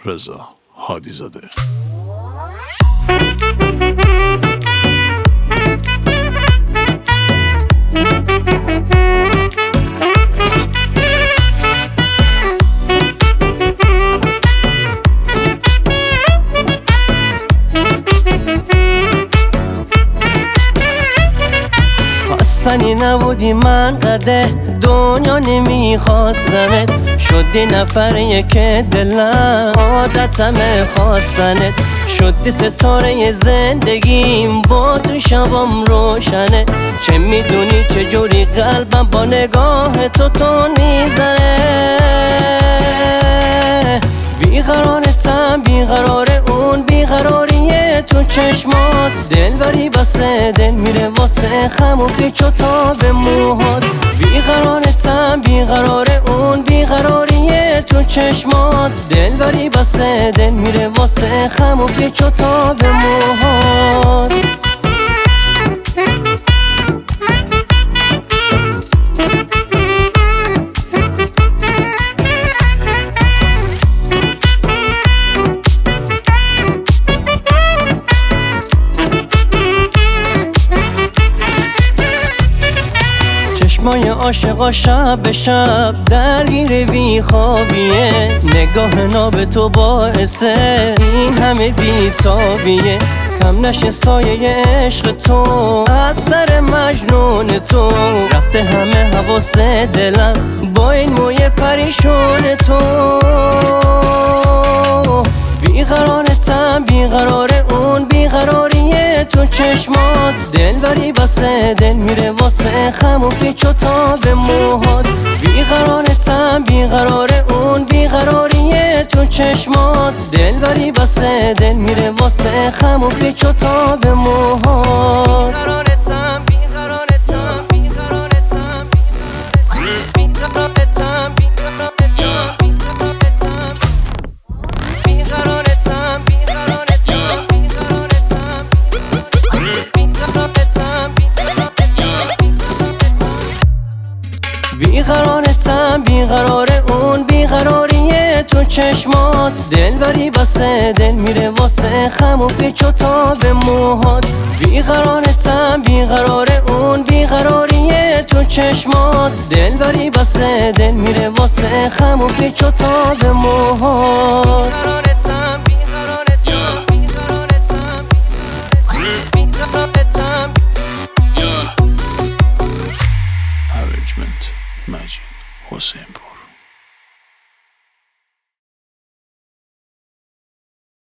رضا هادی‌زاده. خواستنی نبودی من قده دنیا نمیخواستمت، شدی نفر یک دلم عادتمه خواستنت، شدی ستاره زندگیم با تو شبام روشنه، چه میدونی چجوری قلبم با نگاه تو تون میزنه، بیقرارتم بیقرار اون بیقراریه تو چشمات، دلبری بسه دل میره واسه خم و پیچ و تاب موهات، بیقرارتم بیقرار اون بیقراریه تو چشمات، دلبری بسه دل میره واسه خم و پیچ و تاب موهات. چشمای عاشقا شب به شب درگیر بیخوابیه، نگاه ناب تو باعثه این همه بیتابیه، کم نشه سایه عشق تو از سر مجنون تو، رفته همه حواس دلم با این موی پریشون تو، بیقرارتم بیقرار اون بیقراریه تو چشمات، دلبری بسه دل میره واسه خم و پیچ و تاب موهات، بیقرارتم بیقرار اون بیقراریه تو چشمات، دلبری بسه دل میره واسه خم و پیچ و تاب موهات. بیقرارتم بیقرار اون بیقراریه تو چشمات، دلبری بسه دل میره واسه خم و پیچ و تاب موهات، بیقرارتم بیقرار اون بیقراریه تو چشمات، دلبری بسه دل میره واسه خم و پیچ و تاب موهات.